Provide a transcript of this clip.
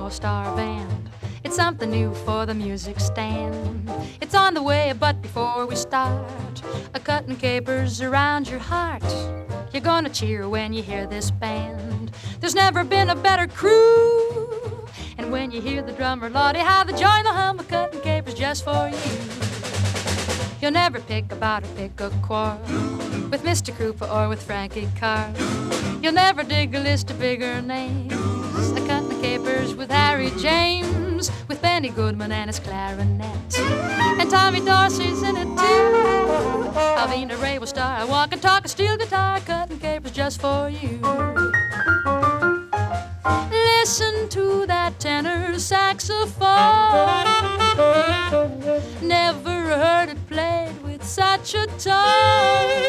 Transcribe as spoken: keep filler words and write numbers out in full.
all-star band. It's something new for the music stand. It's on the way, but before we start, a cutting capers around your heart. You're gonna cheer when you hear this band. There's never been a better crew. And when you hear the drummer, Lordy, how they join the hum of cutting capers just for you. You'll never pick about or pick a quarrel with Mister Cooper or with Frankie Carr. You'll never dig a list of bigger names. A cutting capers with Harry James, with Benny Goodman and his clarinet, and Tommy Dorsey's in it too. Alvina Ray will star, I walk and talk a steel guitar, cutting capers just for you. Listen to that tenor saxophone. Never heard it played with such a tone.